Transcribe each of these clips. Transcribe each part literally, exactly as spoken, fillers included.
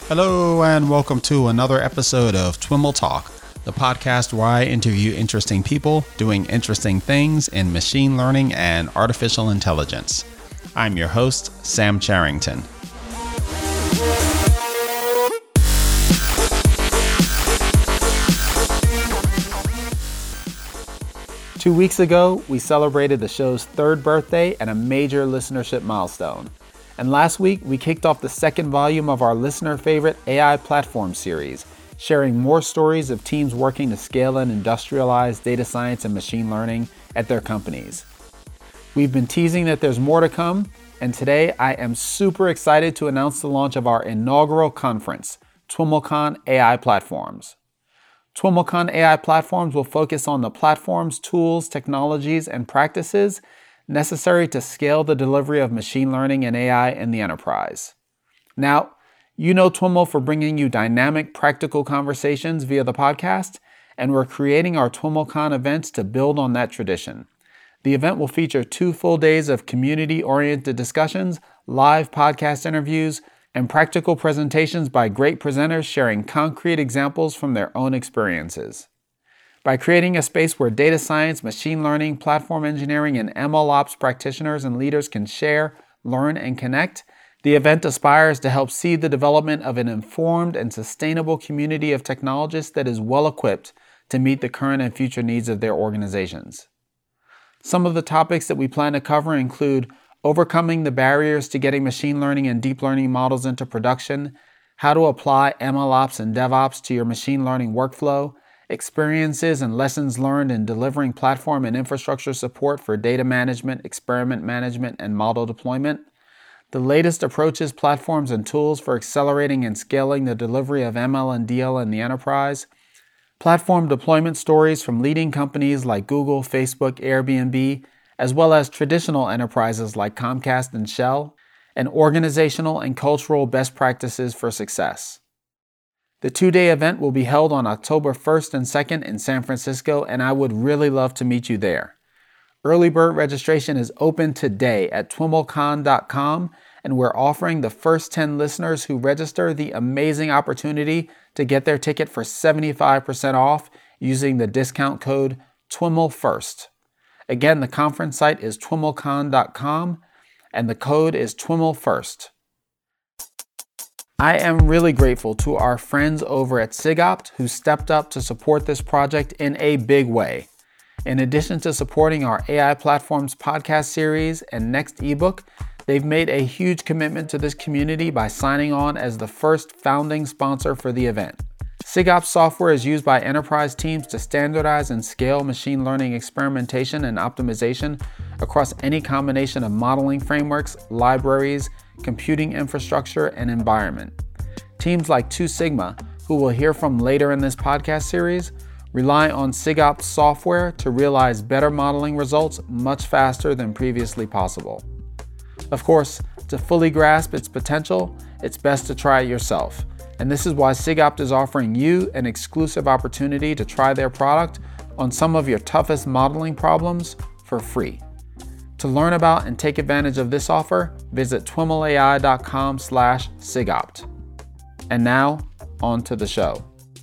Hello and welcome to another episode of TWIML Talk, the podcast where I interview interesting people doing interesting things in machine learning and artificial intelligence. I'm your host, Sam Charrington. Two weeks ago, we celebrated the show's third birthday and a major listenership milestone. And last week, we kicked off the second volume of our listener favorite A I platform series, sharing more stories of teams working to scale and industrialize data science and machine learning at their companies. We've been teasing that there's more to come, and today I am super excited to announce the launch of our inaugural conference, TWIMLcon A I Platforms. TWIMLcon A I Platforms will focus on the platforms, tools, technologies, and practices necessary to scale the delivery of machine learning and A I in the enterprise. Now, you know TWIML for bringing you dynamic, practical conversations via the podcast, and we're creating our TWIMLcon events to build on that tradition. The event will feature two full days of community-oriented discussions, live podcast interviews, and practical presentations by great presenters sharing concrete examples from their own experiences. By creating a space where data science, machine learning, platform engineering, and M L ops practitioners and leaders can share, learn, and connect, the event aspires to help seed the development of an informed and sustainable community of technologists that is well-equipped to meet the current and future needs of their organizations. Some of the topics that we plan to cover include overcoming the barriers to getting machine learning and deep learning models into production, how to apply M L ops and DevOps to your machine learning workflow, experiences and lessons learned in delivering platform and infrastructure support for data management, experiment management, and model deployment, the latest approaches, platforms, and tools for accelerating and scaling the delivery of M L and D L in the enterprise, platform deployment stories from leading companies like Google, Facebook, Airbnb, as well as traditional enterprises like Comcast and Shell, and organizational and cultural best practices for success. The two-day event will be held on October first and second in San Francisco, and I would really love to meet you there. Early bird registration is open today at twimlcon dot com, and we're offering the first ten listeners who register the amazing opportunity to get their ticket for seventy-five percent off using the discount code TWIMLFirst. Again, the conference site is twimlcon dot com, and the code is TWIMLFirst. I am really grateful to our friends over at SigOpt who stepped up to support this project in a big way. In addition to supporting our A I Platforms podcast series and next ebook, they've made a huge commitment to this community by signing on as the first founding sponsor for the event. SigOpt software is used by enterprise teams to standardize and scale machine learning experimentation and optimization across any combination of modeling frameworks, libraries, computing infrastructure, and environment. Teams like Two Sigma, who we'll hear from later in this podcast series, rely on SigOpt software to realize better modeling results much faster than previously possible. Of course, to fully grasp its potential, it's best to try it yourself. And this is why SigOpt is offering you an exclusive opportunity to try their product on some of your toughest modeling problems for free. To learn about and take advantage of this offer, visit twimlai dot com slash SigOpt. And now, on to the show.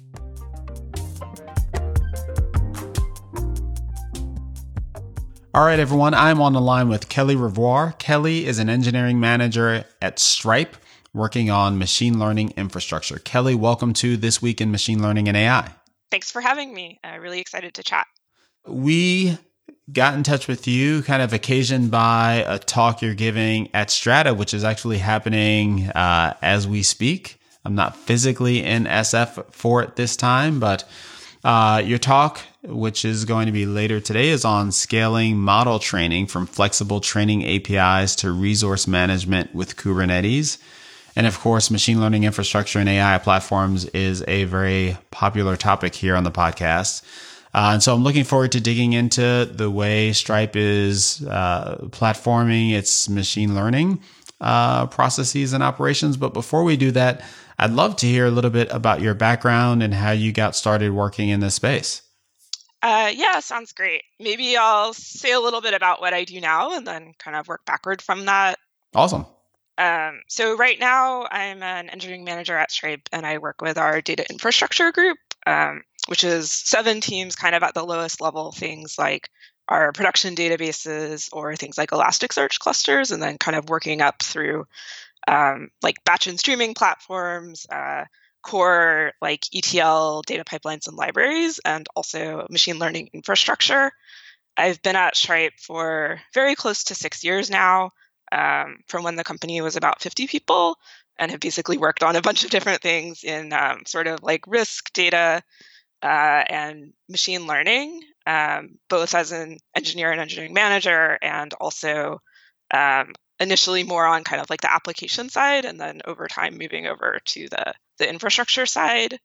All right, everyone, I'm on the line with Kelly Revoir. Kelly is an engineering manager at Stripe, working on machine learning infrastructure. Kelly, welcome to This Week in Machine Learning and A I. Thanks for having me. I'm really excited to chat. We got in touch with you kind of occasioned by a talk you're giving at Strata, which is actually happening uh, as we speak. I'm not physically in S F for it this time, but uh, your talk, which is going to be later today, is on scaling model training from flexible training A P Is to resource management with Kubernetes. And of course, machine learning infrastructure and A I platforms is a very popular topic here on the podcast. Uh, and so I'm looking forward to digging into the way Stripe is uh, platforming its machine learning uh, processes and operations. But before we do that, I'd love to hear a little bit about your background and how you got started working in this space. Uh, yeah, sounds great. Maybe I'll say a little bit about what I do now and then kind of work backward from that. Awesome. Um, so right now I'm an engineering manager at Stripe, and I work with our data infrastructure group, um, which is seven teams kind of at the lowest level, things like our production databases or things like Elasticsearch clusters, and then kind of working up through um, like batch and streaming platforms, uh, core like E T L data pipelines and libraries, and also machine learning infrastructure. I've been at Stripe for very close to six years now, um, from when the company was about fifty people, and have basically worked on a bunch of different things in um, sort of like risk data uh, and machine learning, um, both as an engineer and engineering manager, and also um, initially more on kind of like the application side, and then over time moving over to the, the infrastructure side.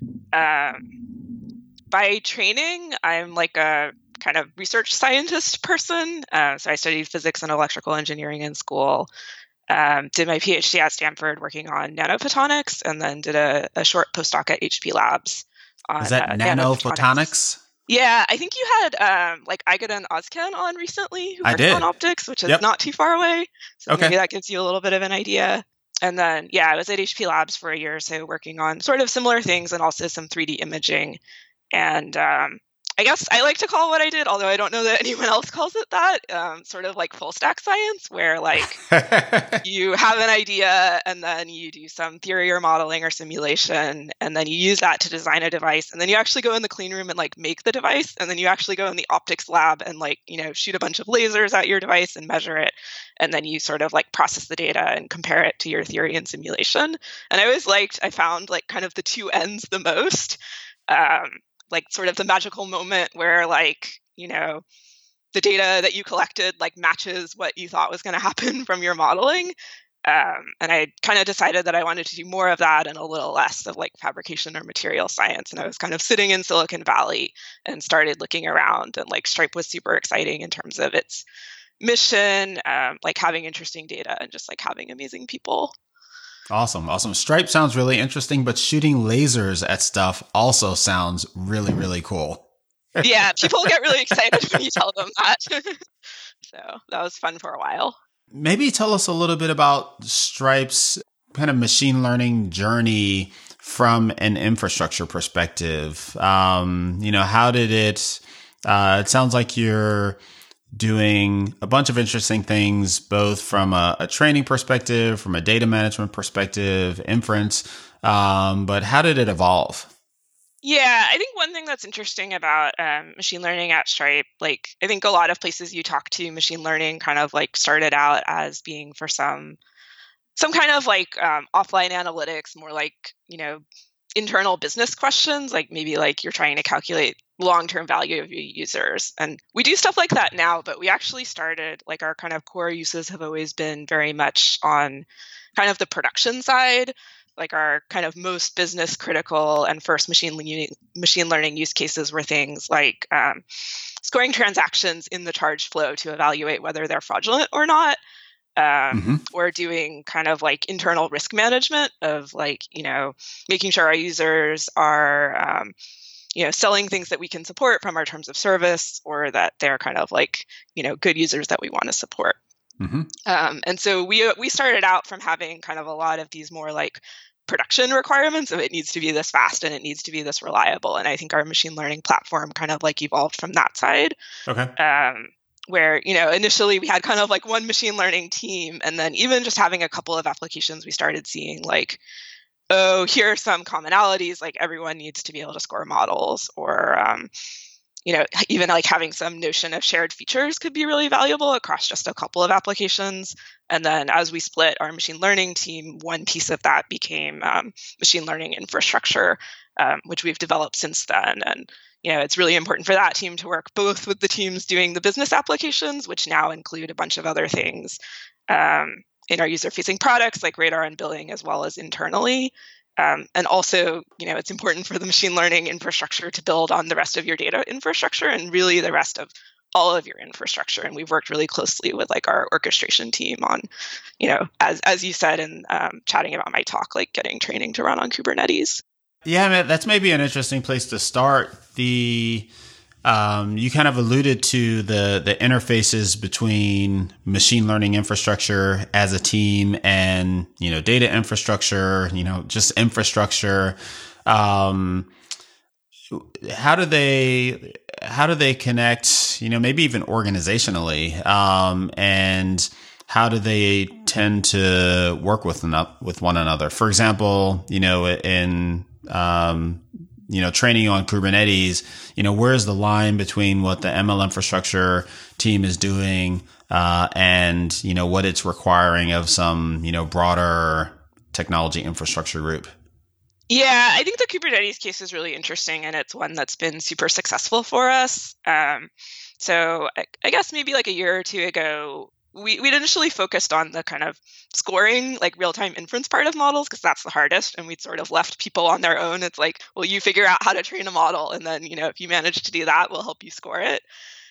Um, by training, I'm like a kind of research scientist person. Uh, so I studied physics and electrical engineering in school, um, did my PhD at Stanford working on nanophotonics, and then did a, a short postdoc at H P Labs on Is that uh, nanophotonics? nanophotonics. Yeah, I think you had um, like Aigedan and Ozcan on recently, who I worked did. on optics, which is Yep. not too far away. So Okay. maybe that gives you a little bit of an idea. And then, yeah, I was at H P Labs for a year or so working on sort of similar things and also some three D imaging. And um, I guess I like to call what I did, although I don't know that anyone else calls it that, um, sort of like full stack science, where like you have an idea and then you do some theory or modeling or simulation, and then you use that to design a device, and then you actually go in the clean room and like make the device, and then you actually go in the optics lab and like, you know, shoot a bunch of lasers at your device and measure it, and then you sort of like process the data and compare it to your theory and simulation. And I always liked, I found like kind of the two ends the most. Um, like sort of the magical moment where like, you know, the data that you collected like matches what you thought was going to happen from your modeling. Um, and I kind of decided that I wanted to do more of that and a little less of like fabrication or material science. And I was kind of sitting in Silicon Valley and started looking around, and like Stripe was super exciting in terms of its mission, um, like having interesting data and just like having amazing people. Awesome. Awesome. Stripe sounds really interesting, but shooting lasers at stuff also sounds really, really cool. Yeah, people get really excited when you tell them that. So that was fun for a while. Maybe tell us a little bit about Stripe's kind of machine learning journey from an infrastructure perspective. Um, you know, how did it, uh, it sounds like you're doing a bunch of interesting things, both from a, a training perspective, from a data management perspective, inference. Um, but how did it evolve? Yeah, I think one thing that's interesting about um, machine learning at Stripe, like I think a lot of places you talk to, machine learning kind of like started out as being for some some kind of like um, offline analytics, more like, you know, internal business questions, like maybe like you're trying to calculate long-term value of your users. And we do stuff like that now, but we actually started, like our kind of core uses have always been very much on kind of the production side. Like our kind of most business critical and first machine learning, machine learning use cases were things like um, scoring transactions in the charge flow to evaluate whether they're fraudulent or not. Um, mm-hmm. Or doing kind of like internal risk management of like, you know, making sure our users are, um, you know, selling things that we can support from our terms of service, or that they're kind of like, you know, good users that we want to support. Mm-hmm. Um, and so we we started out from having kind of a lot of these more like production requirements of it needs to be this fast and it needs to be this reliable. And I think our machine learning platform kind of like evolved from that side. Okay. Um, where, you know, initially we had kind of like one machine learning team, and then even just having a couple of applications, we started seeing like, oh, here are some commonalities, like everyone needs to be able to score models, or, um, you know, even like having some notion of shared features could be really valuable across just a couple of applications. And then as we split our machine learning team, one piece of that became um, machine learning infrastructure, um, which we've developed since then. And you know, it's really important for that team to work both with the teams doing the business applications, which now include a bunch of other things um, in our user-facing products like Radar and Billing, as well as internally. Um, and also, you know, it's important for the machine learning infrastructure to build on the rest of your data infrastructure and really the rest of all of your infrastructure. And we've worked really closely with like our orchestration team on, you know, as as you said in um, chatting about my talk, like getting training to run on Kubernetes. Yeah, man, that's maybe an interesting place to start. The Um, you kind of alluded to the the interfaces between machine learning infrastructure as a team and, you know, data infrastructure, you know, just infrastructure. Um, how do they how do they connect, you know, maybe even organizationally? Um, and how do they tend to work with with one another? For example, you know, in um, you know, training on Kubernetes, you know, where's the line between what the M L infrastructure team is doing uh, and, you know, what it's requiring of some, you know, broader technology infrastructure group? Yeah, I think the Kubernetes case is really interesting, and it's one that's been super successful for us. Um, so I, I guess maybe like a year or two ago, we we'd initially focused on the kind of scoring, like real-time inference part of models, because that's the hardest, and we'd sort of left people on their own. It's like, well, you figure out how to train a model, and then, you know, if you manage to do that, we'll help you score it.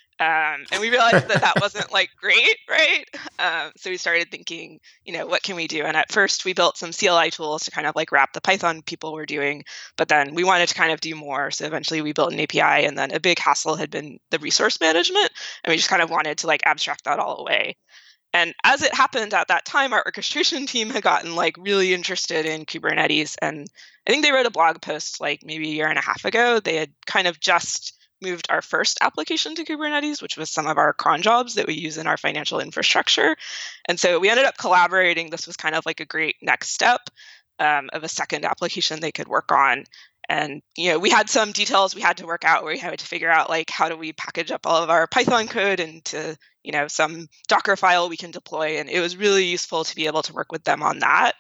Um, and we realized that that wasn't like great, right? Um, so we started thinking, you know, what can we do? And at first we built some C L I tools to kind of like wrap the Python people were doing, but then we wanted to kind of do more. So eventually we built an A P I, and then a big hassle had been the resource management. And we just kind of wanted to like abstract that all away. And as it happened at that time, our orchestration team had gotten like really interested in Kubernetes. And I think they wrote a blog post like maybe a year and a half ago. They had kind of just moved our first application to Kubernetes, which was some of our cron jobs that we use in our financial infrastructure. And so we ended up collaborating. This was kind of like a great next step um, of a second application they could work on. And, you know, we had some details we had to work out where we had to figure out, like, how do we package up all of our Python code into, you know, some Docker file we can deploy. And it was really useful to be able to work with them on that.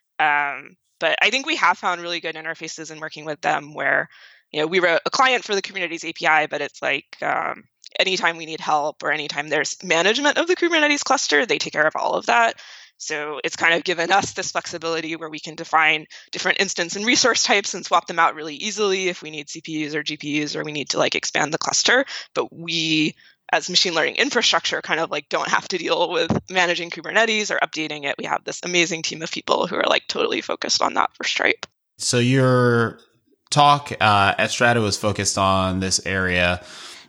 Um, but I think we have found really good interfaces in working with them where, you know, we wrote a client for the Kubernetes A P I, but it's like um, anytime we need help or anytime there's management of the Kubernetes cluster, they take care of all of that. So it's kind of given us this flexibility where we can define different instance and resource types and swap them out really easily if we need C P Us or G P Us or we need to like expand the cluster. But we, as machine learning infrastructure, kind of like don't have to deal with managing Kubernetes or updating it. We have this amazing team of people who are like totally focused on that for Stripe. So you're talk uh, at Strata was focused on this area.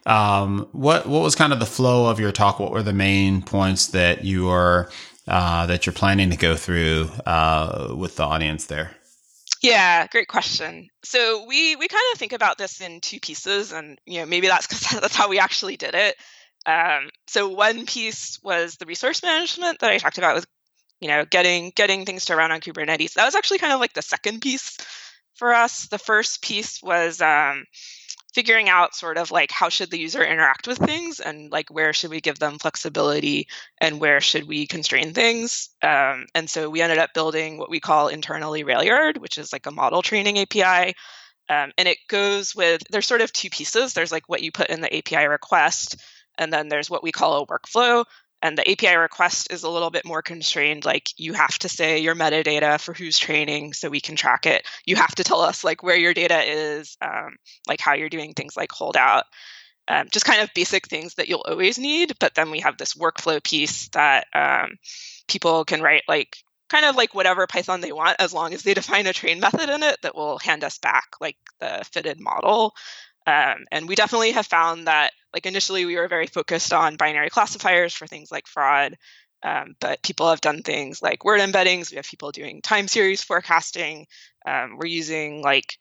Um, what what was kind of the flow of your talk? What were the main points that you are uh, that you're planning to go through uh, with the audience there? Yeah, great question. So we we kind of think about this in two pieces, and you know maybe that's because that's how we actually did it. Um, so one piece was the resource management that I talked about with you know getting getting things to run on Kubernetes. That was actually kind of like the second piece for us. The first piece was um, figuring out sort of like how should the user interact with things and like where should we give them flexibility and where should we constrain things. Um, and so we ended up building what we call internally Railyard, which is like a model training A P I. Um, and it goes with, there's sort of two pieces. There's like what you put in the A P I request, and then there's what we call a workflow. And the A P I request is a little bit more constrained. Like you have to say your metadata for who's training so we can track it. You have to tell us like where your data is, um, like how you're doing things like holdout, um, just kind of basic things that you'll always need. But then we have this workflow piece that um, people can write like kind of like whatever Python they want, as long as they define a train method in it that will hand us back like the fitted model. Um, and we definitely have found that, like initially we were very focused on binary classifiers for things like fraud, um, but people have done things like word embeddings. We have people doing time series forecasting. Um, we're using like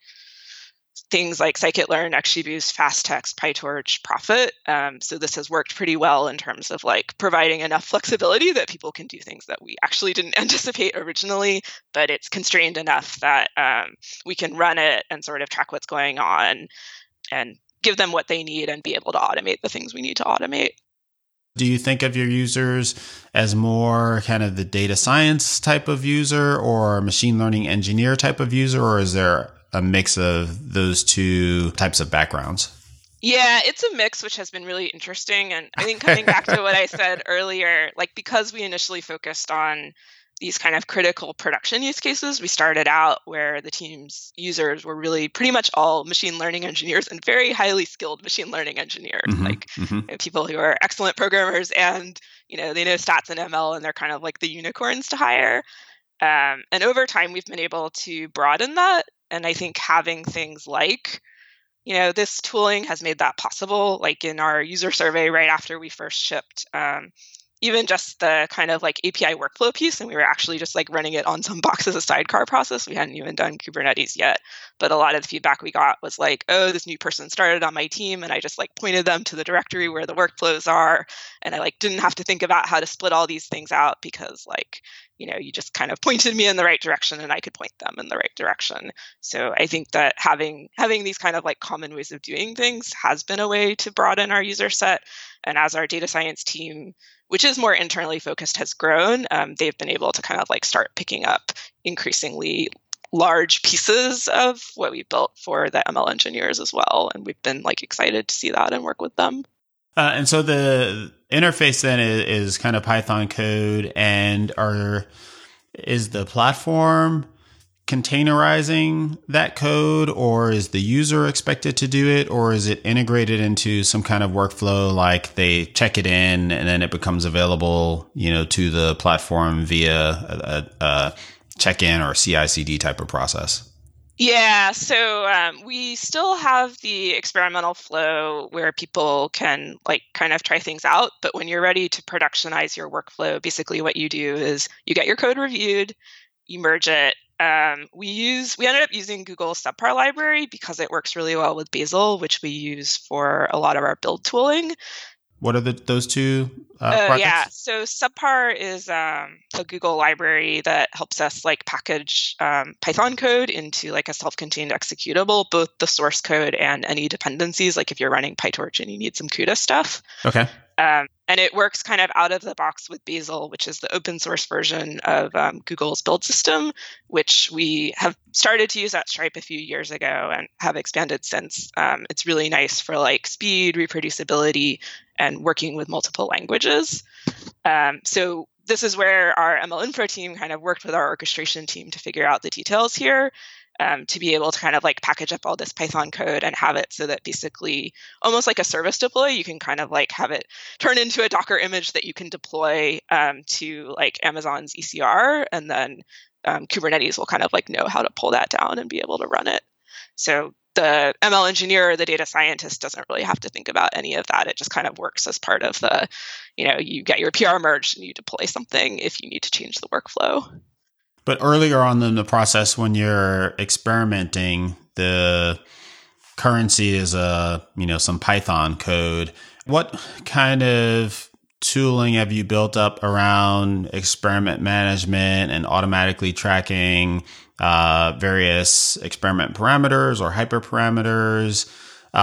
things like scikit-learn, XGBoost, FastText, PyTorch, Prophet. Um, so this has worked pretty well in terms of like providing enough flexibility that people can do things that we actually didn't anticipate originally, but it's constrained enough that um, we can run it and sort of track what's going on and give them what they need and be able to automate the things we need to automate. Do you think of your users as more kind of the data science type of user or machine learning engineer type of user, or is there a mix of those two types of backgrounds? Yeah, it's a mix, which has been really interesting. And I think coming back to what I said earlier, like because we initially focused on these kind of critical production use cases, we started out where the team's users were really pretty much all machine learning engineers and very highly skilled machine learning engineers, mm-hmm, like mm-hmm. You know, people who are excellent programmers and, you know, they know stats and M L and they're kind of like the unicorns to hire. Um, and over time, we've been able to broaden that. And I think having things like you know, this tooling has made that possible. Like in our user survey right after we first shipped, um, even just the kind of like A P I workflow piece, and we were actually just like running it on some box as a sidecar process. We hadn't even done Kubernetes yet, but a lot of the feedback we got was like, oh, this new person started on my team, and I just like pointed them to the directory where the workflows are, and I like didn't have to think about how to split all these things out because like, you know, you just kind of pointed me in the right direction and I could point them in the right direction. So I think that having having these kind of like common ways of doing things has been a way to broaden our user set. And as our data science team, which is more internally focused, has grown, um, they've been able to kind of like start picking up increasingly large pieces of what we built for the M L engineers as well. And we've been like excited to see that and work with them. Uh, and so the interface then is, is kind of Python code, and are is the platform containerizing that code, or is the user expected to do it, or is it integrated into some kind of workflow, like they check it in and then it becomes available, you know, to the platform via a, a, a check-in or C I C D type of process? Yeah, so um, we still have the experimental flow where people can like kind of try things out. But when you're ready to productionize your workflow, basically what you do is you get your code reviewed, you merge it. Um, we use we ended up using Google Subpar library because it works really well with Bazel, which we use for a lot of our build tooling. What are the those two uh, uh, projects? Yeah, so Subpar is um, a Google library that helps us like package um, Python code into like a self-contained executable, both the source code and any dependencies. Like if you're running PyTorch and you need some CUDA stuff. Okay. Um, and it works kind of out of the box with Bazel, which is the open source version of um, Google's build system, which we have started to use at Stripe a few years ago and have expanded since. Um, it's really nice for like speed, reproducibility, and working with multiple languages. Um, so this is where our M L Infra team kind of worked with our orchestration team to figure out the details here. Um, to be able to kind of like package up all this Python code and have it so that basically almost like a service deploy, you can kind of like have it turn into a Docker image that you can deploy um, to like Amazon's E C R, and then um, Kubernetes will kind of like know how to pull that down and be able to run it. So the M L engineer or the data scientist doesn't really have to think about any of that. It just kind of works as part of the, you know, you get your P R merged and you deploy something if you need to change the workflow. But earlier on in the process, when you're experimenting, the currency is a, you know, some Python code. What kind of tooling have you built up around experiment management and automatically tracking uh, various experiment parameters or hyperparameters,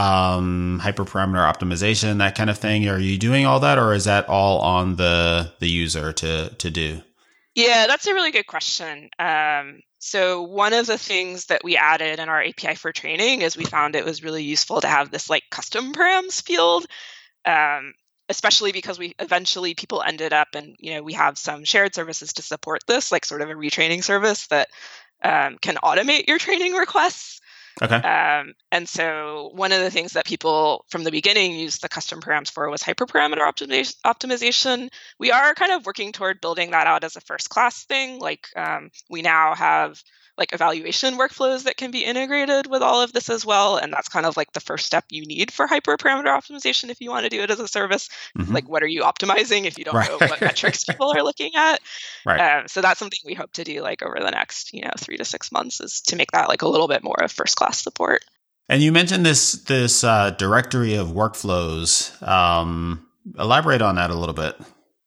um, hyperparameter optimization, that kind of thing? Are you doing all that, or is that all on the the user to to do? Yeah, that's a really good question. Um, so one of the things that we added in our A P I for training is we found it was really useful to have this like custom params field, um, especially because we eventually people ended up and, you know, we have some shared services to support this, like sort of a retraining service that um, can automate your training requests. Okay. Um, and so one of the things that people from the beginning used the custom params for was hyperparameter optimi- optimization. We are kind of working toward building that out as a first class thing. Like um, we now have like evaluation workflows that can be integrated with all of this as well. And that's kind of like the first step you need for hyperparameter optimization if you want to do it as a service. Mm-hmm. Like, what are you optimizing if you don't right. know what metrics people are looking at? Right. Um, so that's something we hope to do like over the next, you know, three to six months is to make that like a little bit more of first class support. And you mentioned this this uh, directory of workflows. Um, elaborate on that a little bit.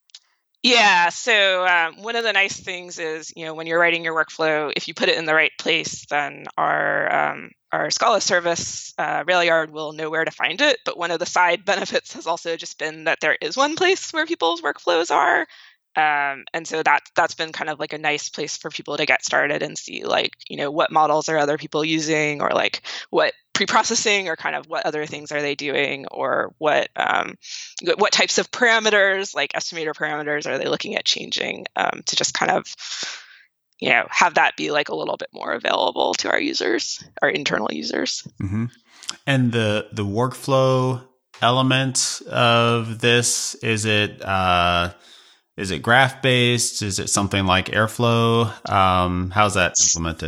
Yeah. So um, one of the nice things is, you know, when you're writing your workflow, if you put it in the right place, then our um, our Scala service, uh, Railyard, will know where to find it. But one of the side benefits has also just been that there is one place where people's workflows are. Um, and so that, that's been kind of like a nice place for people to get started and see like, you know, what models are other people using, or like what pre-processing or kind of what other things are they doing, or what um, what types of parameters, like estimator parameters, are they looking at changing um, to just kind of, you know, have that be like a little bit more available to our users, our internal users. Mm-hmm. And the the workflow element of this, is it uh, is it graph based? Is it something like Airflow? Um, how's that implemented?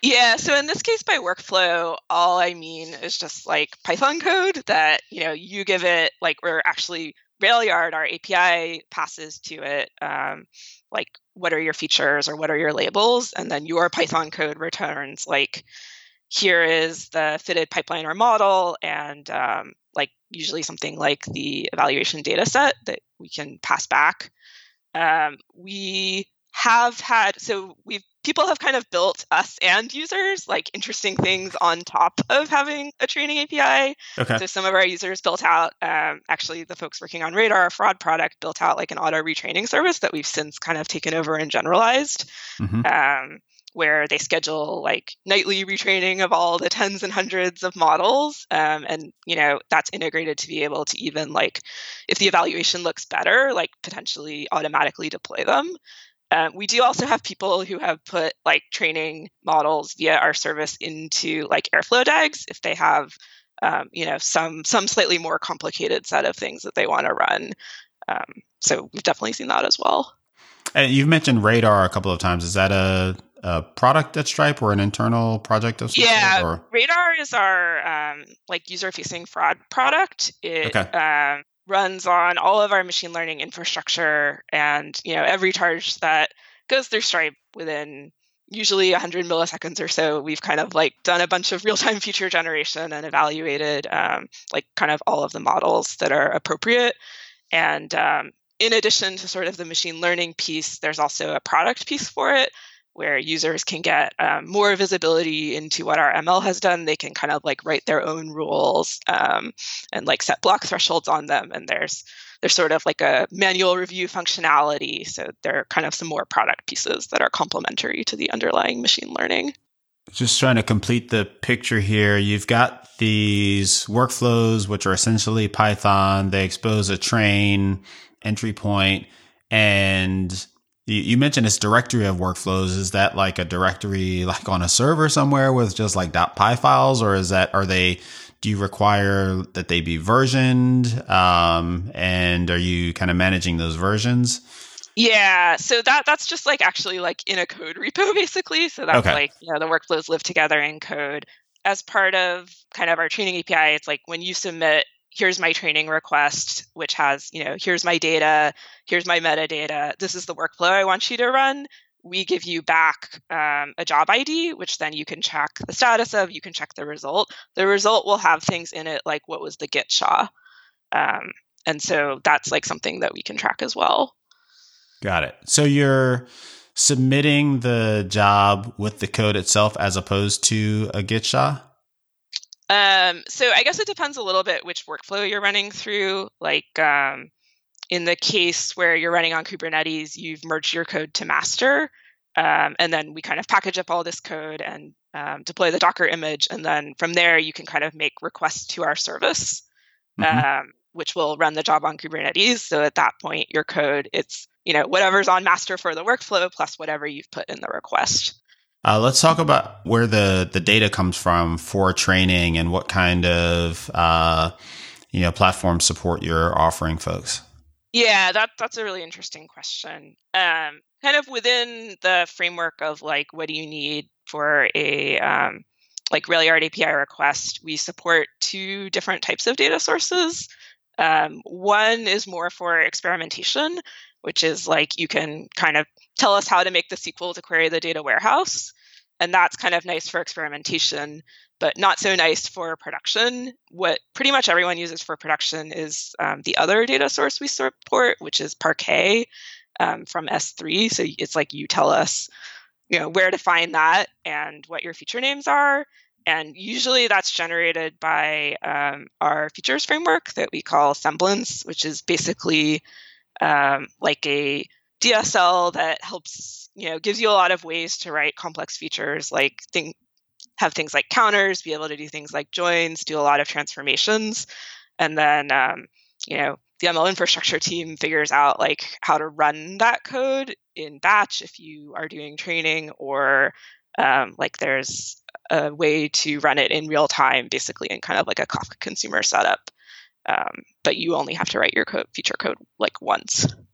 Yeah, so in this case, by workflow, all I mean is just like Python code that, you know, you give it, like we're actually Railyard, our A P I passes to it, um, like what are your features or what are your labels, and then your Python code returns like here is the fitted pipeline or model, and um, like usually something like the evaluation data set that we can pass back. Um, we have had, so we've, people have kind of built us and users like interesting things on top of having a training A P I. Okay. So some of our users built out, um, actually the folks working on Radar, our fraud product, built out like an auto retraining service that we've since kind of taken over and generalized. Mm-hmm. Um, where they schedule like nightly retraining of all the tens and hundreds of models. Um, and, you know, that's integrated to be able to even like, if the evaluation looks better, like potentially automatically deploy them. Um, we do also have people who have put like training models via our service into like Airflow D A Gs if they have, um, you know, some some slightly more complicated set of things that they want to run. Um, so we've definitely seen that as well. And you've mentioned Radar a couple of times. Is that a a product at Stripe or an internal project of some yeah, sort? Or? Radar is our um, like user-facing fraud product. It Okay. um, runs on all of our machine learning infrastructure, and you know every charge that goes through Stripe within usually one hundred milliseconds or so, we've kind of like done a bunch of real-time feature generation and evaluated um, like kind of all of the models that are appropriate. And um, in addition to sort of the machine learning piece, there's also a product piece for it, where users can get um, more visibility into what our M L has done. They can kind of like write their own rules um, and like set block thresholds on them. And there's there's sort of like a manual review functionality. So there are kind of some more product pieces that are complementary to the underlying machine learning. Just trying to complete the picture here. You've got these workflows, which are essentially Python. They expose a train entry point, and you mentioned this directory of workflows. Is that like a directory like on a server somewhere with just like .py files, or is that, are they, do you require that they be versioned? Um, and are you kind of managing those versions? Yeah, so that that's just like actually like in a code repo basically. So that's Okay. like, you know, the workflows live together in code. As part of kind of our training A P I, it's like when you submit, here's my training request, which has, you know, here's my data, here's my metadata, this is the workflow I want you to run. We give you back um, a job I D, which then you can check the status of, you can check the result. The result will have things in it like what was the Git S H A. Um, and so that's like something that we can track as well. Got it. So you're submitting the job with the code itself as opposed to a Git S H A? Um, so I guess it depends a little bit which workflow you're running through. Like um, in the case where you're running on Kubernetes, you've merged your code to master. Um, and then we kind of package up all this code and um, deploy the Docker image. And then from there, you can kind of make requests to our service, mm-hmm. um, which will run the job on Kubernetes. So at that point, your code, it's, you know, whatever's on master for the workflow plus whatever you've put in the request. Uh, let's talk about where the, the data comes from for training and what kind of, uh, you know, platform support you're offering folks. Yeah, that that's a really interesting question. Um, kind of within the framework of like, what do you need for a um, like Railyard A P I request? We support two different types of data sources. Um, one is more for experimentation, which is like you can kind of tell us how to make the S Q L to query the data warehouse. And that's kind of nice for experimentation, but not so nice for production. What pretty much everyone uses for production is um, the other data source we support, which is Parquet um, from S three. So it's like you tell us, you know, where to find that and what your feature names are. And usually that's generated by um, our features framework that we call Semblance, which is basically um, like a D S L that helps, you know, gives you a lot of ways to write complex features, like thing, have things like counters, be able to do things like joins, do a lot of transformations. And then, um, you know, the M L infrastructure team figures out like how to run that code in batch if you are doing training, or um, like there's a way to run it in real time, basically in kind of like a Kafka consumer setup. Um, but you only have to write your code, feature code like once.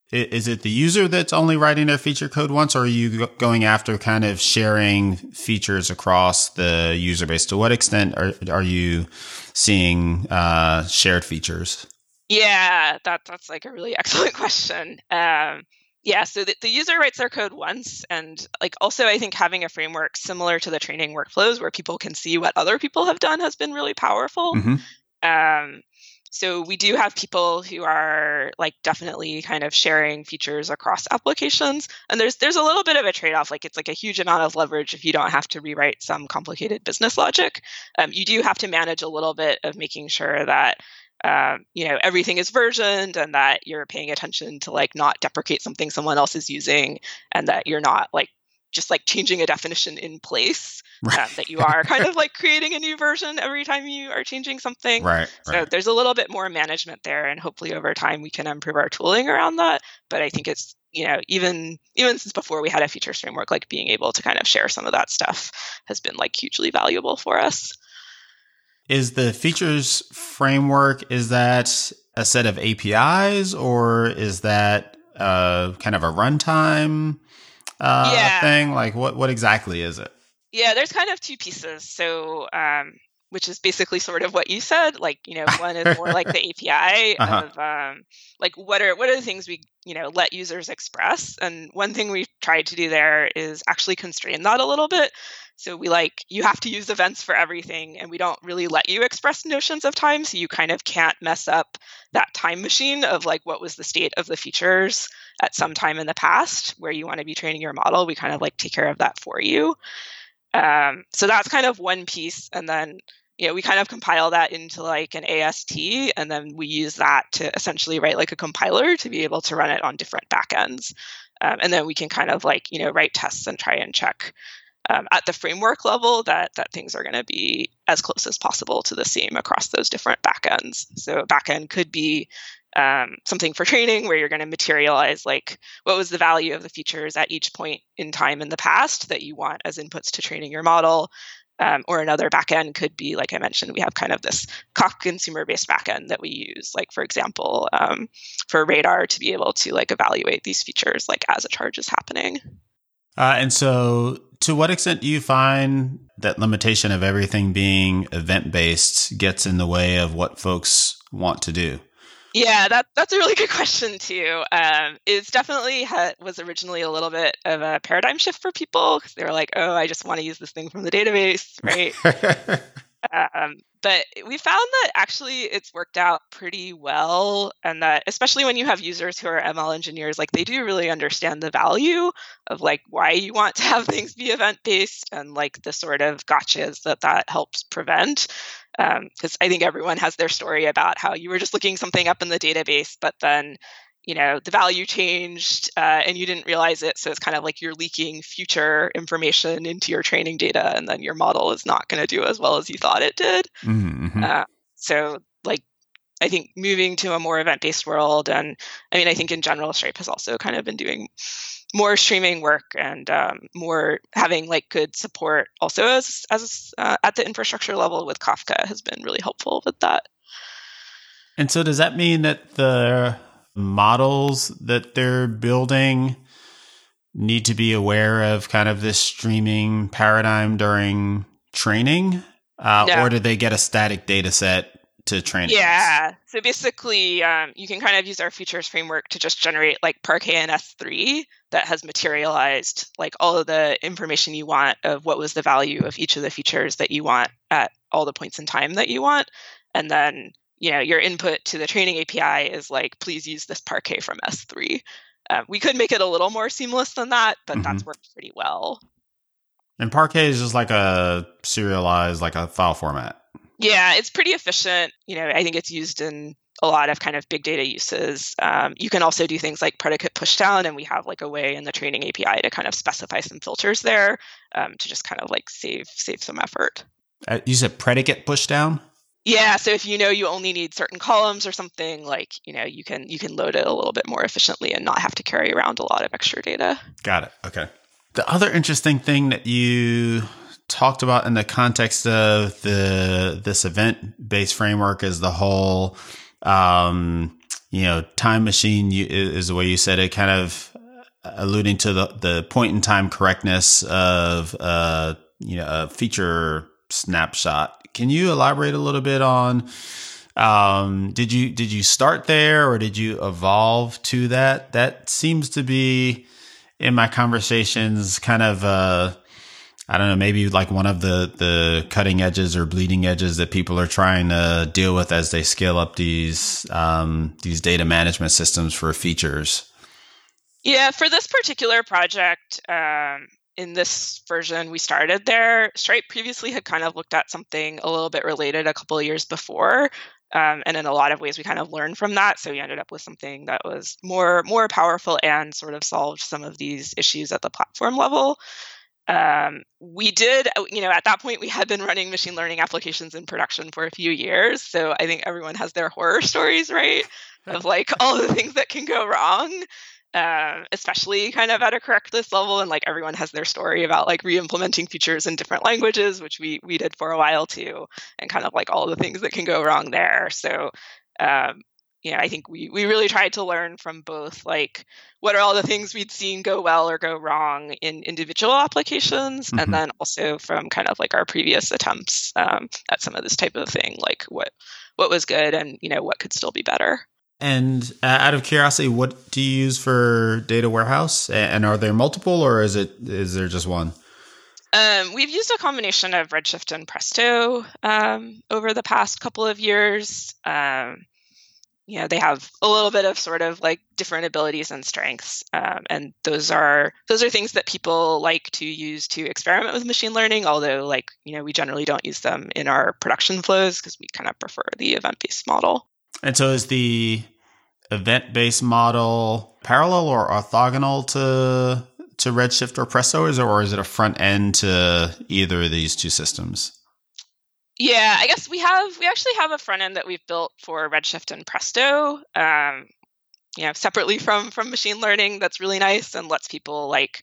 is it the user that's only writing their feature code once, or are you going after kind of sharing features across the user base? To what extent are, are you seeing uh, shared features? Yeah, that that's like a really excellent question. Um, yeah, so the, the user writes their code once, and like also I think having a framework similar to the training workflows where people can see what other people have done has been really powerful. Mm-hmm. Um, so we do have people who are like definitely kind of sharing features across applications, and there's there's a little bit of a trade-off. Like it's like a huge amount of leverage if you don't have to rewrite some complicated business logic. Um, you do have to manage a little bit of making sure that um, you know everything is versioned and that you're paying attention to like not deprecate something someone else is using, and that you're not like just like changing a definition in place. Right. Um, that you are kind of like creating a new version every time you are changing something. Right, so right. There's a little bit more management there, and hopefully over time we can improve our tooling around that. But I think it's, you know, even even since before we had a features framework, like being able to kind of share some of that stuff has been like hugely valuable for us. Is the features framework, is that a set of A P Is, or is that uh, kind of a runtime uh, yeah. thing? Like what, what exactly is it? Yeah, there's kind of two pieces. So, um, which is basically sort of what you said. Like, you know, one is more like the A P I uh-huh. of um, like what are what are the things we, you know, let users express. And one thing we've tried to do there is actually constrain that a little bit. So we like, you have to use events for everything, and we don't really let you express notions of time. So you kind of can't mess up that time machine of like what was the state of the features at some time in the past where you want to be training your model. We kind of like take care of that for you. Um, so that's kind of one piece. And then, you know, we kind of compile that into like an A S T, and then we use that to essentially write like a compiler to be able to run it on different backends. Um, and then we can kind of like, you know, write tests and try and check um, at the framework level that that things are going to be as close as possible to the same across those different backends. So a backend could be Um, something for training where you're going to materialize like what was the value of the features at each point in time in the past that you want as inputs to training your model. Um, or another backend could be, like I mentioned, we have kind of this Kafka consumer-based backend that we use, like for example, um, for Radar to be able to like evaluate these features like as a charge is happening. Uh, and so to what extent do you find that limitation of everything being event-based gets in the way of what folks want to do? Yeah, that that's a really good question too. Um, it's definitely ha- was originally a little bit of a paradigm shift for people because they were like, "Oh, I just want to use this thing from the database," right? um, but we found that actually it's worked out pretty well, and that especially when you have users who are M L engineers, like they do really understand the value of like why you want to have things be event based and like the sort of gotchas that that helps prevent. Because um, I think everyone has their story about how you were just looking something up in the database, but then, you know, the value changed uh, and you didn't realize it. So it's kind of like you're leaking future information into your training data, and then your model is not going to do as well as you thought it did. Mm-hmm. Uh, so like, I think moving to a more event-based world, and I mean, I think in general, Stripe has also kind of been doing more streaming work and um, more having like good support also as as uh, at the infrastructure level with Kafka has been really helpful with that. And so does that mean that the models that they're building need to be aware of kind of this streaming paradigm during training? Uh, no. Or do they get a static data set to train Yeah. So basically, um, you can kind of use our features framework to just generate like Parquet and S three that has materialized like all of the information you want of what was the value of each of the features that you want at all the points in time that you want. And then, you know, your input to the training A P I is like, please use this Parquet from S three. Uh, we could make it a little more seamless than that, but mm-hmm. that's worked pretty well. And Parquet is just like a serialized, like a file format. Yeah, it's pretty efficient. You know, I think it's used in a lot of kind of big data uses. Um, you can also do things like predicate pushdown, and we have like a way in the training A P I to kind of specify some filters there um, to just kind of like save save some effort. Uh, you said predicate pushdown? Yeah, so if you know you only need certain columns or something, like, you know, you can you can load it a little bit more efficiently and not have to carry around a lot of extra data. Got it. Okay. The other interesting thing that you talked about in the context of the this event-based framework is the whole um, you know, time machine you, is the way you said it, kind of alluding to the, the point in time correctness of, uh, you know, a feature snapshot. Can you elaborate a little bit on, um, did you, did you start there or did you evolve to that? That seems to be in my conversations kind of, uh, I don't know, maybe like one of the, the cutting edges or bleeding edges that people are trying to deal with as they scale up these, um, these data management systems for features. Yeah, for this particular project, um, in this version we started there, Stripe previously had kind of looked at something a little bit related a couple of years before. Um, and in a lot of ways, we kind of learned from that. So we ended up with something that was more, more powerful and sort of solved some of these issues at the platform level. Um, we did, you know, at that point, we had been running machine learning applications in production for a few years. So I think everyone has their horror stories, right? Of like all the things that can go wrong. Um, especially kind of at a correctness level, and like everyone has their story about like re-implementing features in different languages, which we we did for a while too, and kind of like all the things that can go wrong there. So, um, you know, I think we we really tried to learn from both like what are all the things we'd seen go well or go wrong in individual applications, mm-hmm. and then also from kind of like our previous attempts um, at some of this type of thing, like what what was good and you know what could still be better. And uh, out of curiosity, what do you use for data warehouse? And are there multiple, or is it is there just one? Um, we've used a combination of Redshift and Presto um, over the past couple of years. Um, you know, they have a little bit of sort of like different abilities and strengths, um, and those are those are things that people like to use to experiment with machine learning. Although, like you know, we generally don't use them in our production flows because we kind of prefer the event-based model. And so is the event-based model parallel or orthogonal to to Redshift or Presto, or is it, or is it a front end to either of these two systems? Yeah, I guess we have we actually have a front end that we've built for Redshift and Presto, um, you know, separately from from machine learning. That's really nice and lets people like,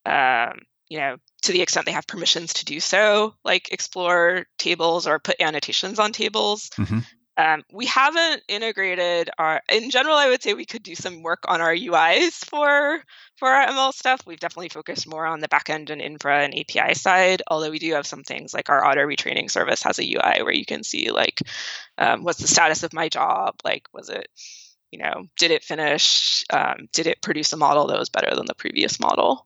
um, you know, to the extent they have permissions to do so, like explore tables or put annotations on tables. Mm-hmm. Um, we haven't integrated our, in general, I would say we could do some work on our U Is for for our M L stuff. We've definitely focused more on the backend and infra and A P I side, although we do have some things like our auto retraining service has a U I where you can see like, um, what's the status of my job? Like, was it, you know, did it finish? Um, did it produce a model that was better than the previous model?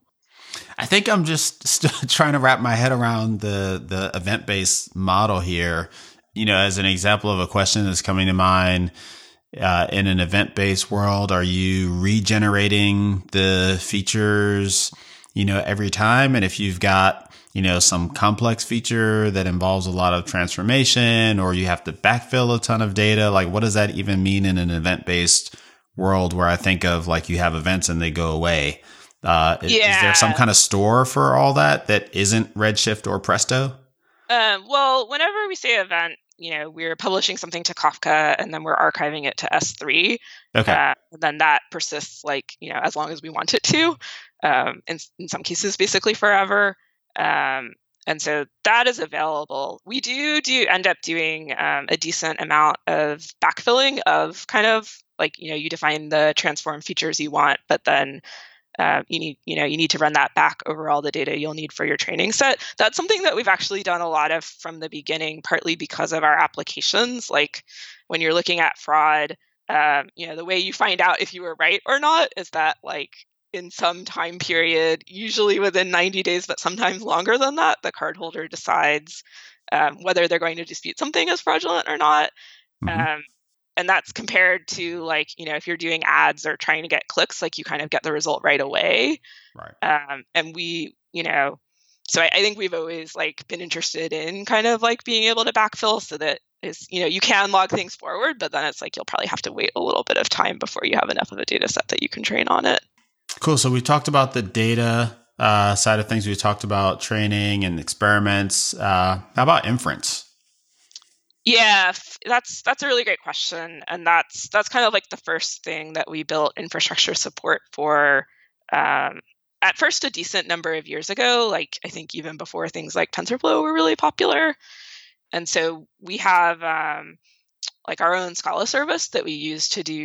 I think I'm just st- trying to wrap my head around the the event-based model here. You know, as an example of a question that's coming to mind, uh, in an event-based world, are you regenerating the features, you know, every time? And if you've got, you know, some complex feature that involves a lot of transformation, or you have to backfill a ton of data, like what does that even mean in an event-based world where I think of like you have events and they go away? Uh, yeah. is, is there some kind of store for all that that isn't Redshift or Presto? Um, well, whenever we say event, you know, we're publishing something to Kafka and then we're archiving it to S three. Okay. Uh, and then that persists like, you know, as long as we want it to, um, in, in some cases, basically forever. Um, and so that is available. We do do end up doing um, a decent amount of backfilling of kind of like, you know, you define the transform features you want, but then Uh, you need, you know, you need to run that back over all the data you'll need for your training set. That's something that we've actually done a lot of from the beginning, partly because of our applications. Like when you're looking at fraud, um, you know, the way you find out if you were right or not is that like in some time period, usually within ninety days, but sometimes longer than that, the cardholder decides um, whether they're going to dispute something as fraudulent or not. Mm-hmm. Um, And that's compared to like, you know, if you're doing ads or trying to get clicks, like you kind of get the result right away. Right. Um, and we, you know, so I, I think we've always like been interested in kind of like being able to backfill so that is, you know, you can log things forward, but then it's like you'll probably have to wait a little bit of time before you have enough of a data set that you can train on it. Cool. So we talked about the data uh, side of things. We talked about training and experiments. Uh, how about inference? Yeah, that's that's a really great question, and that's that's kind of like the first thing that we built infrastructure support for. Um, at first, a decent number of years ago, like I think even before things like TensorFlow were really popular, and so we have um, like our own Scala service that we use to do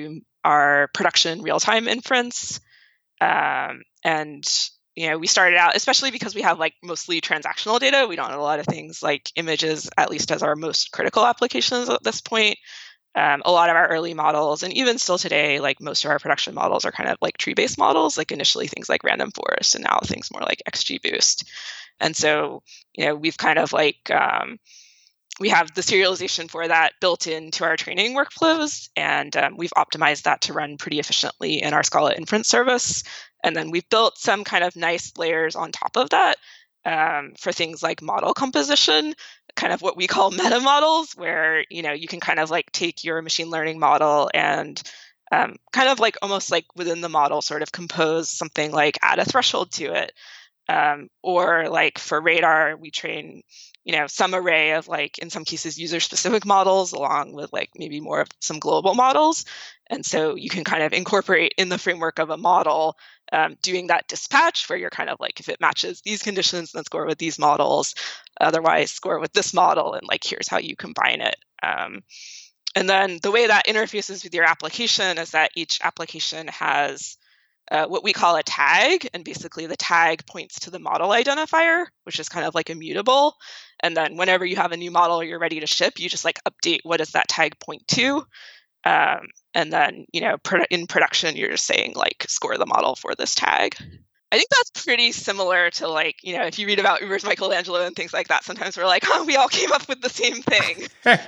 our production real-time inference. Um, and, you know, we started out, especially because we have like mostly transactional data. We don't have a lot of things like images, at least as our most critical applications at this point. Um, a lot of our early models, and even still today, like most of our production models are kind of like tree-based models, like initially things like Random Forest, and now things more like XGBoost. And so, you know, we've kind of like, um, we have the serialization for that built into our training workflows, and um, we've optimized that to run pretty efficiently in our Scala inference service. And then we've built some kind of nice layers on top of that um, for things like model composition, kind of what we call meta models, where, you know, you can kind of like take your machine learning model and um, kind of like almost like within the model sort of compose something like add a threshold to it. Um, or like for radar, we train, you know, some array of like, in some cases, user specific models along with like maybe more of some global models. And so you can kind of incorporate in the framework of a model, um, doing that dispatch where you're kind of like, if it matches these conditions, then score with these models, otherwise score with this model. And like, here's how you combine it. Um, and then the way that interfaces with your application is that each application has Uh, what we call a tag, and basically the tag points to the model identifier, which is kind of like immutable. And then whenever you have a new model you're ready to ship, you just like update what does that tag point to. Um, and then, you know, pro- in production, you're just saying like score the model for this tag. I think that's pretty similar to like, you know, if you read about Uber's Michelangelo and things like that, sometimes we're like, oh, we all came up with the same thing.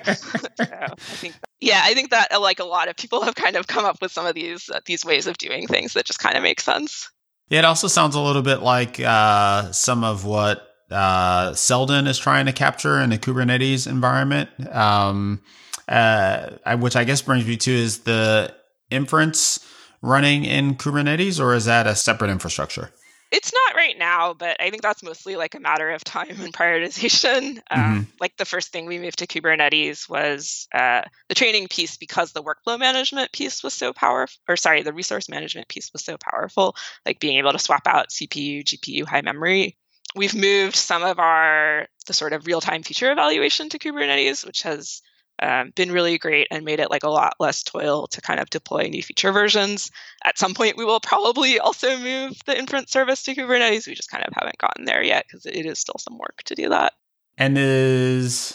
So I think, yeah, I think that like a lot of people have kind of come up with some of these uh, these ways of doing things that just kind of make sense. Yeah, it also sounds a little bit like uh, some of what uh, Seldon is trying to capture in a Kubernetes environment, um, uh, which I guess brings me to is the inference running in Kubernetes, or is that a separate infrastructure? It's not right now, but I think that's mostly like a matter of time and prioritization. Um, mm-hmm. Like the first thing we moved to Kubernetes was uh, the training piece, because the workflow management piece was so powerful, or sorry, the resource management piece was so powerful, like being able to swap out C P U, G P U, high memory. We've moved some of our, the sort of real-time feature evaluation to Kubernetes, which has Um, been really great and made it like a lot less toil to kind of deploy new feature versions. At some point, we will probably also move the inference service to Kubernetes. We just kind of haven't gotten there yet because it is still some work to do that. And is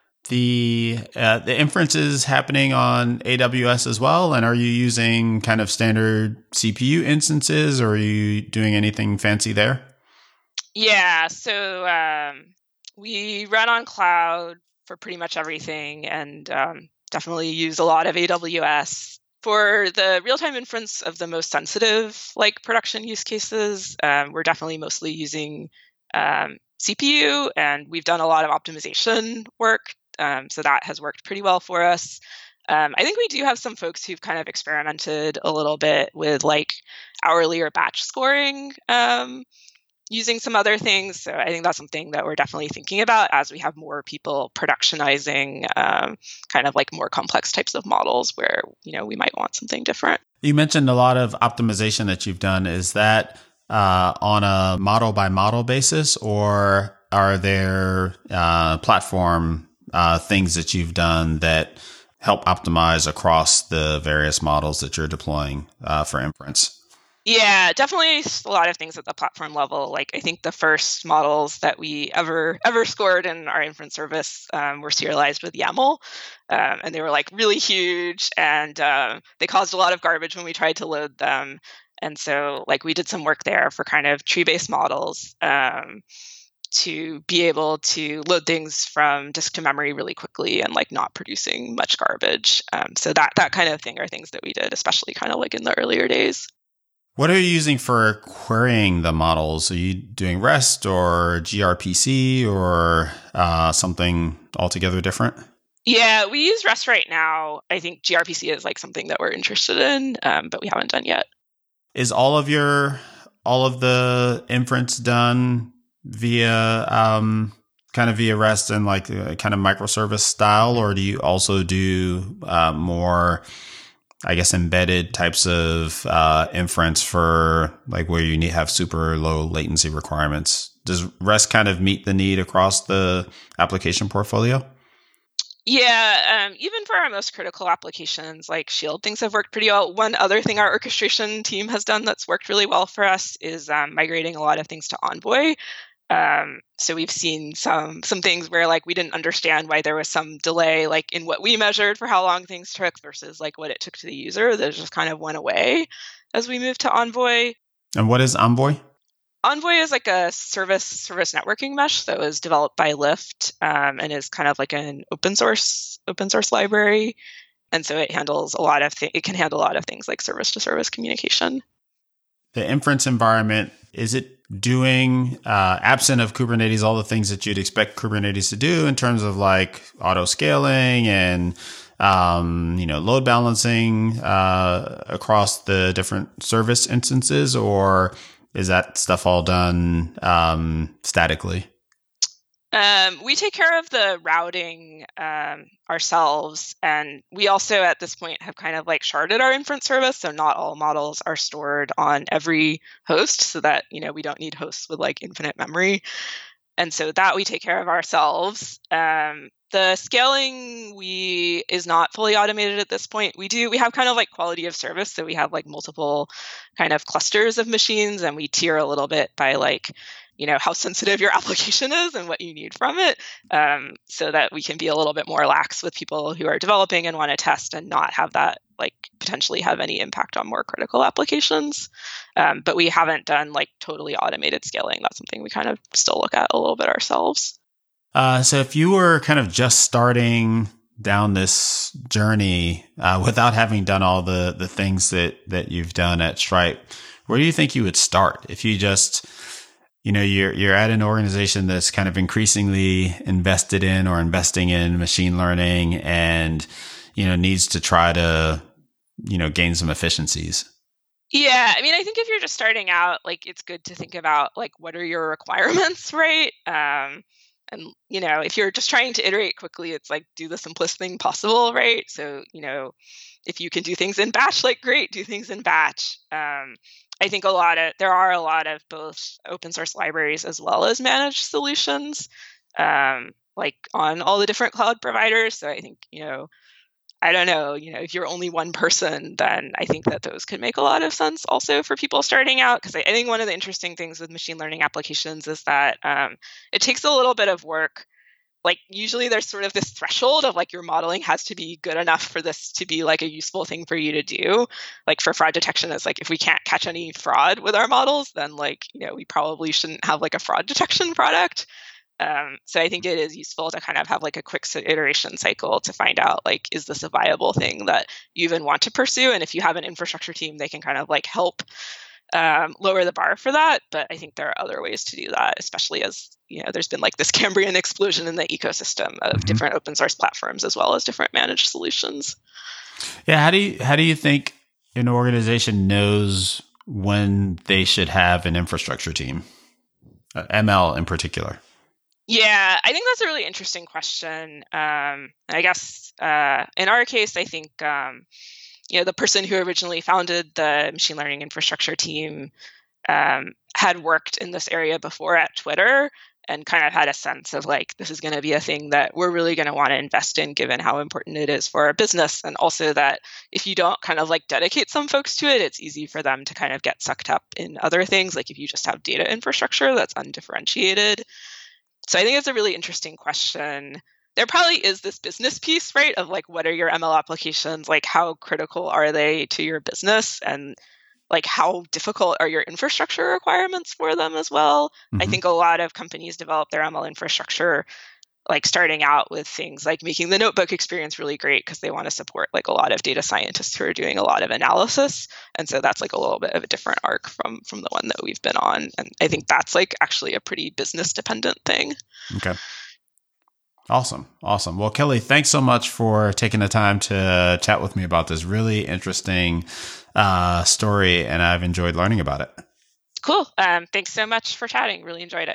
the uh, the inferences happening on A W S as well? And are you using kind of standard C P U instances, or are you doing anything fancy there? Yeah, so um, we run on cloud for pretty much everything, and um, definitely use a lot of A W S. For the real-time inference of the most sensitive like production use cases, um, we're definitely mostly using um, C P U, and we've done a lot of optimization work, um, so that has worked pretty well for us. Um, I think we do have some folks who've kind of experimented a little bit with like hourly or batch scoring, um, using some other things. So I think that's something that we're definitely thinking about as we have more people productionizing um, kind of like more complex types of models where, you know, we might want something different. You mentioned a lot of optimization that you've done. Is that uh, on a model by model basis, or are there uh, platform uh, things that you've done that help optimize across the various models that you're deploying uh, for inference? Yeah, definitely a lot of things at the platform level. Like I think the first models that we ever ever scored in our inference service um, were serialized with YAML, um, and they were like really huge, and uh, they caused a lot of garbage when we tried to load them. And so like we did some work there for kind of tree-based models um, to be able to load things from disk to memory really quickly and like not producing much garbage. Um, so that that kind of thing are things that we did, especially kind of like in the earlier days. What are you using for querying the models? Are you doing REST or gRPC or uh, something altogether different? Yeah, we use REST right now. I think gRPC is like something that we're interested in, um, but we haven't done yet. Is all of your all of the inference done via um, kind of via REST and like uh, kind of microservice style, or do you also do uh, more, I guess, embedded types of uh, inference for like where you need have super low latency requirements? Does REST kind of meet the need across the application portfolio? Yeah, um, even for our most critical applications like Shield, things have worked pretty well. One other thing our orchestration team has done that's worked really well for us is um, migrating a lot of things to Envoy. Um, so we've seen some some things where like we didn't understand why there was some delay like in what we measured for how long things took versus like what it took to the user. That just kind of went away as we moved to Envoy. And what is Envoy? Envoy is like a service service networking mesh that was developed by Lyft um, and is kind of like an open source open source library, and so it handles a lot of th- it can handle a lot of things like service to service communication. The inference environment, is it doing uh, absent of Kubernetes all the things that you'd expect Kubernetes to do in terms of like auto scaling and um, you know load balancing uh, across the different service instances, or is that stuff all done um, statically? Um, we take care of the routing um, ourselves, and we also at this point have kind of like sharded our inference service, so not all models are stored on every host, so that you know we don't need hosts with like infinite memory, and so that we take care of ourselves. Um, the scaling we is not fully automated at this point. We do we have kind of like quality of service, so we have like multiple kind of clusters of machines, and we tier a little bit by like you know how sensitive your application is and what you need from it, um, so that we can be a little bit more lax with people who are developing and want to test and not have that like potentially have any impact on more critical applications. Um, but we haven't done like totally automated scaling. That's something we kind of still look at a little bit ourselves. Uh, so if you were kind of just starting down this journey uh, without having done all the the things that that you've done at Stripe, where do you think you would start? If you just You know, you're you're at an organization that's kind of increasingly invested in or investing in machine learning and, you know, needs to try to, you know, gain some efficiencies. Yeah, I mean, I think if you're just starting out, like it's good to think about like what are your requirements, right? Um, and you know, if you're just trying to iterate quickly, it's like do the simplest thing possible, right? So, you know, if you can do things in batch, like great, do things in batch. Um, I think a lot of there are a lot of both open source libraries as well as managed solutions, um, like on all the different cloud providers. So I think, you know, I don't know, you know, if you're only one person, then I think that those could make a lot of sense also for people starting out. Because I, I think one of the interesting things with machine learning applications is that um, it takes a little bit of work. Like usually there's sort of this threshold of like your modeling has to be good enough for this to be like a useful thing for you to do. Like for fraud detection, it's like if we can't catch any fraud with our models, then like, you know, we probably shouldn't have like a fraud detection product. Um, so I think it is useful to kind of have like a quick iteration cycle to find out like, is this a viable thing that you even want to pursue? And if you have an infrastructure team, they can kind of like help um, lower the bar for that. But I think there are other ways to do that, especially as, you know, there's been like this Cambrian explosion in the ecosystem of mm-hmm. different open source platforms as well as different managed solutions. Yeah. How do you, how do you think an organization knows when they should have an infrastructure team, uh, M L in particular? Yeah, I think that's a really interesting question. Um, I guess uh, in our case, I think um, you know the person who originally founded the machine learning infrastructure team um, had worked in this area before at Twitter and kind of had a sense of like this is going to be a thing that we're really going to want to invest in, given how important it is for our business, and also that if you don't kind of like dedicate some folks to it, it's easy for them to kind of get sucked up in other things. Like if you just have data infrastructure that's undifferentiated. So I think it's a really interesting question. There probably is this business piece, right, of like, what are your M L applications? Like, how critical are they to your business? And like, how difficult are your infrastructure requirements for them as well? Mm-hmm. I think a lot of companies develop their M L infrastructure, like starting out with things like making the notebook experience really great because they want to support like a lot of data scientists who are doing a lot of analysis. And so that's like a little bit of a different arc from from the one that we've been on. And I think that's like actually a pretty business dependent thing. Okay. Awesome. Awesome. Well, Kelly, thanks so much for taking the time to chat with me about this really interesting uh, story. And I've enjoyed learning about it. Cool. Um, thanks so much for chatting. Really enjoyed it.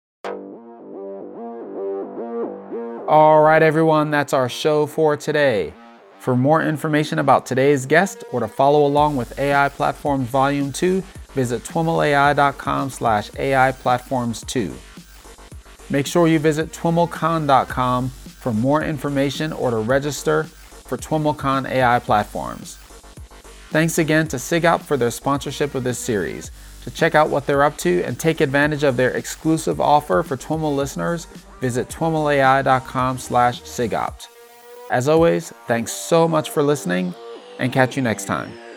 All right, everyone, that's our show for today. For more information about today's guest or to follow along with A I Platforms Volume two, visit twimlai.com slash AI Platforms 2. Make sure you visit twimlcon dot com for for more information or to register for TWIMLcon A I platforms. Thanks again to SIGOP for their sponsorship of this series. To check out what they're up to and take advantage of their exclusive offer for TWIML listeners, visit twimlai.com slash SIGOPT. As always, thanks so much for listening, and catch you next time.